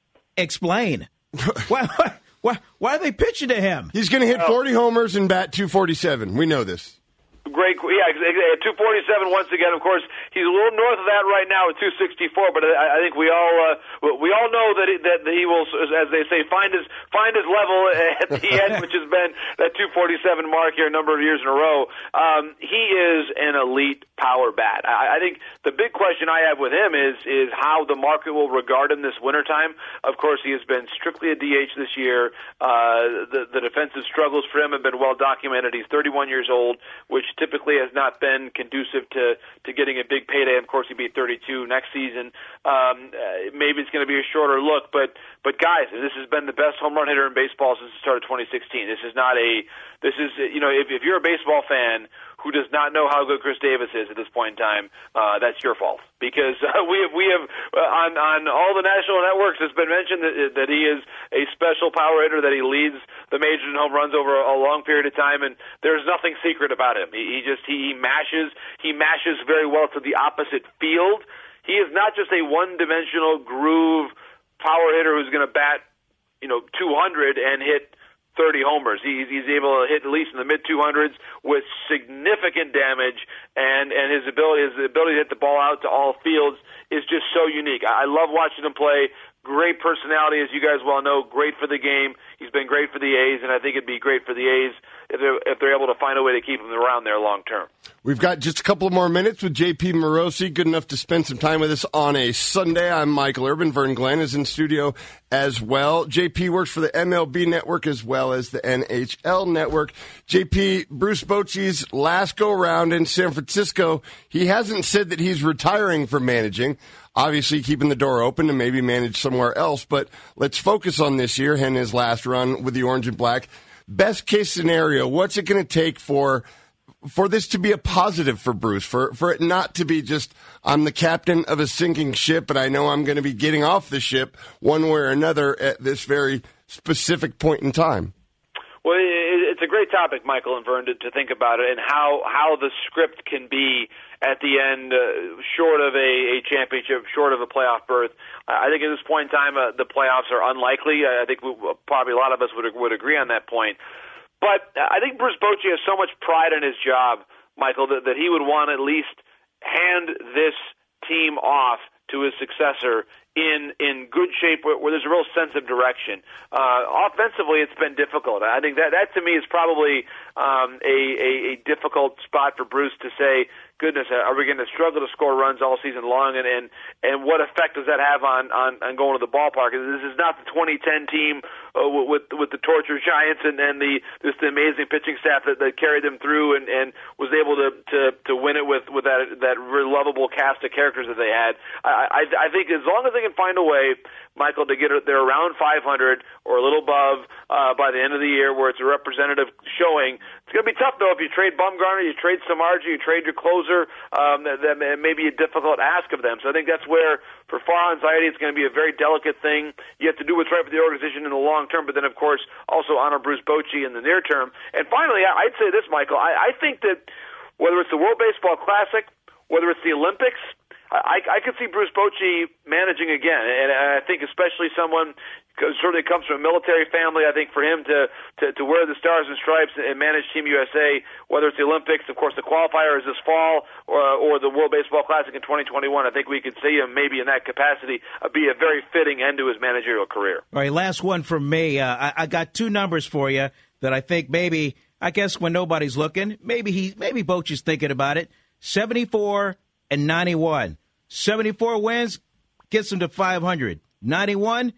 explain. why, why, why are they pitching to him? He's going to hit forty homers and bat two forty-seven. We know this. Great, yeah, two forty-seven once again. Of course, he's a little north of that right now at two sixty-four. But I, I think we all uh, we all know that he, that he will, as they say, find his find his level at the end, which has been that two forty-seven mark here a number of years in a row. Um, he is an elite power bat. I, I think the big question I have with him is is how the market will regard him this wintertime. Of course, he has been strictly a D H this year. Uh, the the defensive struggles for him have been well documented. He's thirty-one years old, which typically has not been conducive to, to getting a big payday. Of course, he'd be thirty-two next season. Um, uh, maybe it's going to be a shorter look, but but guys, this has been the best home run hitter in baseball since the start of twenty sixteen. This is not a this is you know if, if you're a baseball fan who does not know how good Chris Davis is at this point in time, uh, that's your fault. Because uh, we have, we have uh, on, on all the national networks, it's been mentioned that, that he is a special power hitter, that he leads the majors in home runs over a, a long period of time, and there's nothing secret about him. He, he just he, he mashes he mashes very well to the opposite field. He is not just a one-dimensional groove power hitter who's going to bat, you know, two hundred and hit thirty homers. He's, he's able to hit at least in the mid two hundreds with significant damage, and, and his ability his ability to hit the ball out to all fields is just so unique. I love watching him play. Great personality, as you guys well know. Great for the game. He's been great for the A's, and I think it'd be great for the A's if they're, if they're able to find a way to keep him around there long term. We've got just a couple more minutes with J P Morosi. Good enough to spend some time with us on a Sunday. I'm Michael Urban. Vern Glenn is in studio as well. J P works for the M L B Network as well as the N H L Network. J P, Bruce Bochy's last go-around in San Francisco, he hasn't said that he's retiring from managing. Obviously keeping the door open to maybe manage somewhere else, but let's focus on this year and his last run with the Orange and Black. Best case scenario, what's it going to take for for this to be a positive for Bruce, for, for it not to be just, I'm the captain of a sinking ship, and I know I'm going to be getting off the ship one way or another at this very specific point in time? Well, it's a great topic, Michael and Vern, to, to think about it, and how, how the script can be at the end, uh, short of a, a championship, short of a playoff berth. I think at this point in time, uh, the playoffs are unlikely. I think we, probably a lot of us would would agree on that point. But I think Bruce Bochy has so much pride in his job, Michael, that, that he would want to at least hand this team off to his successor in in good shape, where, where there's a real sense of direction. Uh, offensively, it's been difficult. I think that that to me is probably um, a, a, a difficult spot for Bruce to say, goodness, are we going to struggle to score runs all season long, and and, and what effect does that have on, on, on going to the ballpark? This is not the twenty ten team uh, with with the torture Giants and, and the this the amazing pitching staff that, that carried them through and, and was able to, to, to win it with, with that that really lovable cast of characters that they had. I, I, I think as long as they can find a way, Michael, to get it there around five hundred or a little above uh, by the end of the year, where it's a representative showing. It's going to be tough, though, if you trade Bumgarner, you trade Samardzija, you trade your closer. Um, that, that may be a difficult ask of them. So I think that's where, for Farhan Zaidi, it's going to be a very delicate thing. You have to do what's right for the organization in the long term, but then, of course, also honor Bruce Bochy in the near term. And finally, I'd say this, Michael. I, I think that whether it's the World Baseball Classic, whether it's the Olympics, I, I could see Bruce Bochy managing again, and I think especially someone who certainly comes from a military family. I think for him to, to, to wear the stars and stripes and manage Team U S A, whether it's the Olympics, of course the qualifier is this fall, or, or the World Baseball Classic in twenty twenty-one, I think we could see him maybe in that capacity uh, be a very fitting end to his managerial career. All right, last one from me. Uh, I, I got two numbers for you that I think maybe, I guess when nobody's looking, maybe he, maybe Bochy's thinking about it. seventy-four and ninety-one. seventy-four wins gets him to five hundred. ninety-one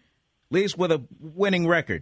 least with a winning record.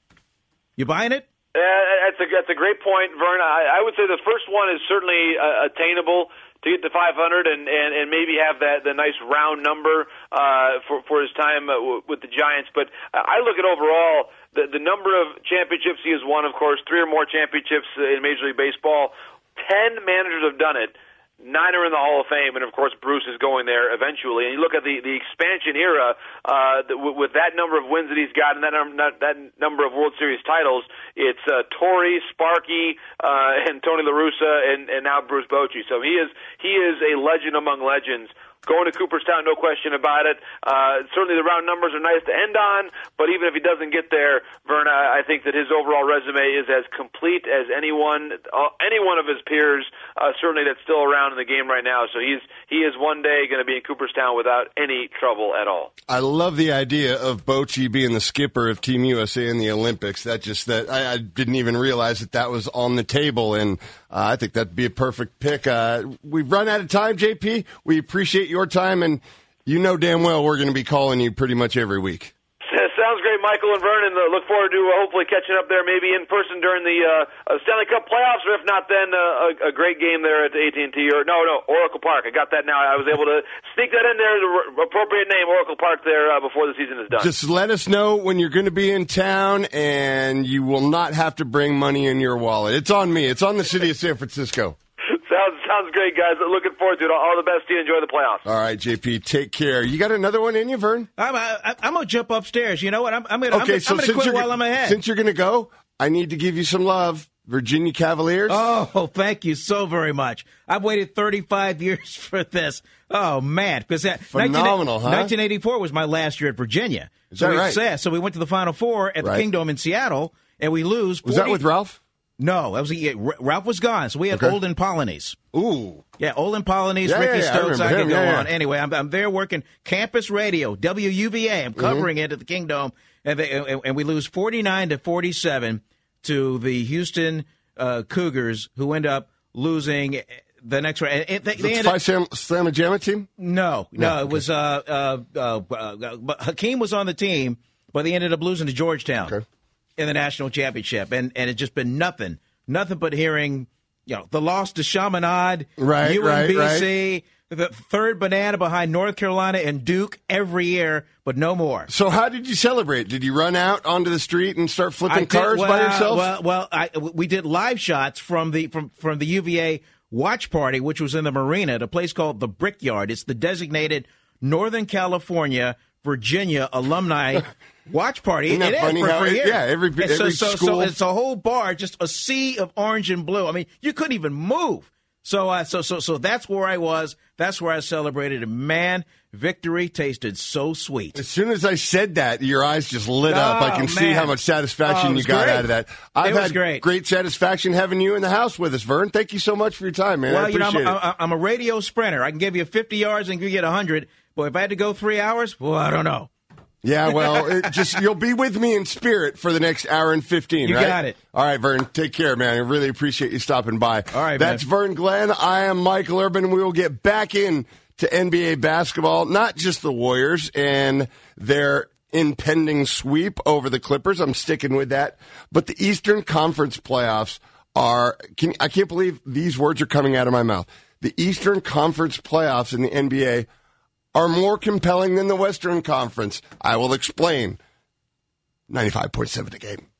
You buying it? Uh, that's a that's a great point, Vern. I, I would say the first one is certainly uh, attainable to get to five hundred and, and, and maybe have that the nice round number uh, for for his time uh, w- with the Giants. But I look at overall the the number of championships he has won. Of course, three or more championships in Major League Baseball. Ten managers have done it. Nine are in the Hall of Fame, and of course Bruce is going there eventually. And you look at the, the expansion era uh, the, with, with that number of wins that he's got and that, num- that number of World Series titles. It's uh, Torrey, Sparky, uh, and Tony La Russa, and, and now Bruce Bochy. So he is he is a legend among legends. Going to Cooperstown, no question about it. Uh, certainly the round numbers are nice to end on, but even if he doesn't get there, Verna, I think that his overall resume is as complete as anyone, uh, any one of his peers, uh, certainly that's still around in the game right now. So he's he is one day going to be in Cooperstown without any trouble at all. I love the idea of Bochy being the skipper of Team U S A in the Olympics. That just that I, I didn't even realize that that was on the table, and uh, I think that'd be a perfect pick. Uh, we've run out of time, J P. We appreciate your time, and you know damn well we're going to be calling you pretty much every week. Sounds great, Michael and Vernon. Uh, look forward to uh, hopefully catching up there, maybe in person during the uh, uh, Stanley Cup playoffs, or if not, then uh, a, a great game there at A T and T or no, no Oracle Park. I got that now. I was able to sneak that in there, the r- appropriate name, Oracle Park, there uh, before the season is done. Just let us know when you're going to be in town, and you will not have to bring money in your wallet. It's on me. It's on the city of San Francisco. Sounds sounds great, guys. Looking forward to it. All the best to you. Enjoy the playoffs. All right, J P, take care. You got another one in you, Vern? I'm, I, I'm going to jump upstairs. You know what? I'm, I'm going okay, to so quit you're, while I'm ahead. Since you're going to go, I need to give you some love. Virginia Cavaliers. Oh, thank you so very much. I've waited thirty-five years for this. Oh, man. Because that, Phenomenal, nineteen, huh? nineteen eighty-four was my last year at Virginia. Is so that we, right? Yeah, so we went to the Final Four at right. the Kingdome in Seattle, and we lose. Was that with Ralph? No, that was yeah, Ralph was gone, so we had okay. Olden Polynice. Ooh. Yeah, Olden Polynice, yeah, Ricky yeah, Stokes, I, I him, could go yeah, on. yeah. Anyway, I'm, I'm there working campus radio, W U V A. I'm covering mm-hmm. it at the Kingdome, and, they, and, and we lose forty-nine to forty-seven to the Houston uh, Cougars, who end up losing the next round. They, they the ended, Slam Slamma team? No, no, no, it okay. was uh, uh, uh, uh, Hakeem was on the team, but they ended up losing to Georgetown okay. in the national championship, and and it's just been nothing, nothing but hearing, you know, the loss to Chaminade, right, U N B C, right, right. the third banana behind North Carolina and Duke every year, but no more. So how did you celebrate? Did you run out onto the street and start flipping did, cars well, by yourself? Well, well, I, we did live shots from the from from the U V A watch party, which was in the marina at a place called the Brickyard. It's the designated Northern California, Virginia alumni watch party. Isn't that it funny is for how every it, year. Yeah, every, every so, so, school. So it's a whole bar, just a sea of orange and blue. I mean, you couldn't even move. So, uh, so, so, so that's where I was. That's where I celebrated. And man, victory tasted so sweet. As soon as I said that, your eyes just lit oh, up. I can man. see how much satisfaction oh, you got great. out of that. I've it was had great. great satisfaction having you in the house with us, Vern. Thank you so much for your time, man. Well, I appreciate you know, I'm, it. I'm a radio sprinter. I can give you fifty yards and you get one hundred. But if I had to go three hours, well, I don't know. Yeah, well, it just you'll be with me in spirit for the next hour and fifteen, you right? You got it. All right, Vern, take care, man. I really appreciate you stopping by. All right, That's man. Vern Glenn. I am Michael Urban. We will get back in to N B A basketball, not just the Warriors and their impending sweep over the Clippers. I'm sticking with that. But the Eastern Conference playoffs are, can, I can't believe these words are coming out of my mouth. The Eastern Conference playoffs in the N B A are more compelling than the Western Conference. I will explain. ninety-five point seven The Game.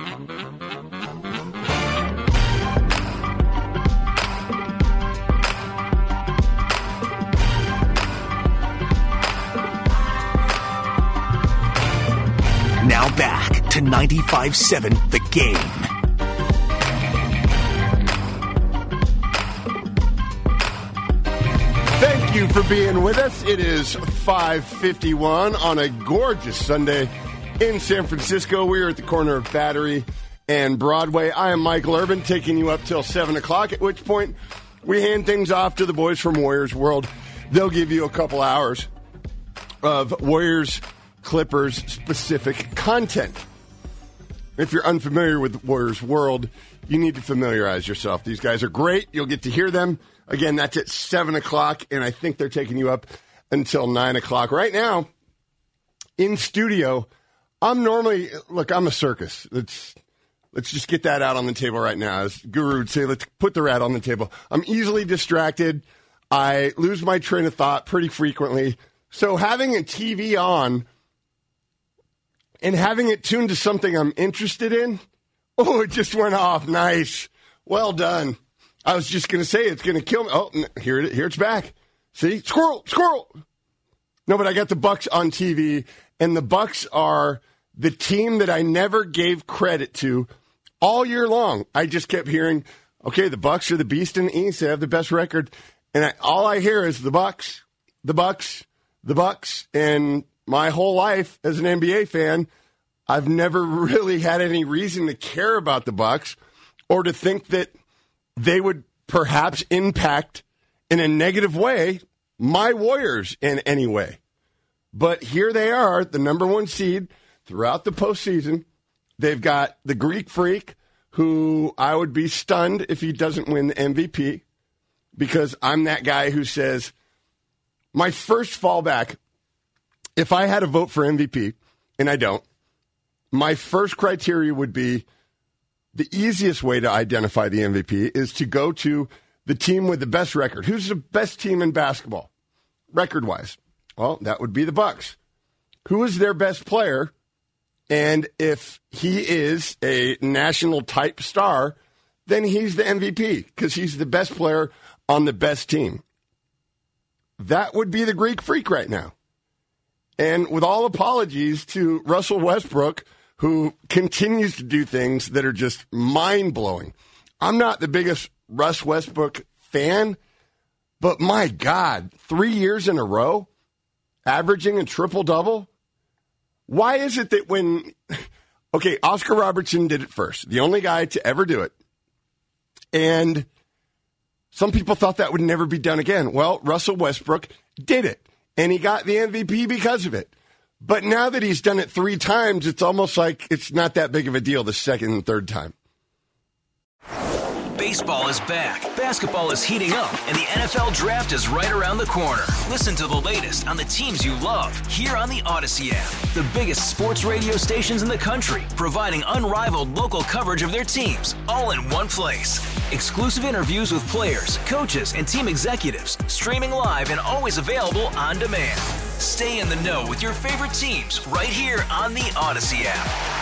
Now back to ninety-five seven The Game. Thank you for being with us. It is five fifty-one on a gorgeous Sunday in San Francisco. We are at the corner of Battery and Broadway. I am Michael Urban, taking you up till seven o'clock, at which point we hand things off to the boys from Warriors World. They'll give you a couple hours of Warriors Clippers specific content. If you're unfamiliar with Warriors World, you need to familiarize yourself. These guys are great. You'll get to hear them. Again, that's at seven o'clock, and I think they're taking you up until nine o'clock. Right now, in studio, I'm normally, look, I'm a circus. Let's, let's just get that out on the table right now. As Guru would say, let's put the rat on the table. I'm easily distracted. I lose my train of thought pretty frequently. So having a T V on and having it tuned to something I'm interested in, oh, it just went off. Nice. Well done. I was just going to say it's going to kill me. Oh, here, it, here it's back. See? Squirrel, squirrel. No, but I got the Bucks on T V, and the Bucks are the team that I never gave credit to all year long. I just kept hearing, okay, the Bucks are the beast in the East. They have the best record. And I, all I hear is the Bucks, the Bucks, the Bucks. And my whole life as an N B A fan, I've never really had any reason to care about the Bucks or to think that they would perhaps impact in a negative way my Warriors in any way. But here they are, the number one seed throughout the postseason. They've got the Greek Freak, who I would be stunned if he doesn't win the M V P, because I'm that guy who says, my first fallback, if I had to vote for M V P, and I don't, my first criteria would be the easiest way to identify the M V P is to go to the team with the best record. Who's the best team in basketball, record-wise? Well, that would be the Bucks. Who is their best player? And if he is a national-type star, then he's the M V P because he's the best player on the best team. That would be the Greek Freak right now. And with all apologies to Russell Westbrook, who continues to do things that are just mind-blowing. I'm not the biggest Russ Westbrook fan, but my God, three years in a row, averaging a triple-double? Why is it that when, okay, Oscar Robertson did it first, the only guy to ever do it, and some people thought that would never be done again. Well, Russell Westbrook did it, and he got the M V P because of it. But now that he's done it three times, it's almost like it's not that big of a deal the second and third time. Baseball is back, basketball is heating up, and the N F L Draft is right around the corner. Listen to the latest on the teams you love here on the Odyssey app. The biggest sports radio stations in the country, providing unrivaled local coverage of their teams, all in one place. Exclusive interviews with players, coaches, and team executives, streaming live and always available on demand. Stay in the know with your favorite teams right here on the Odyssey app.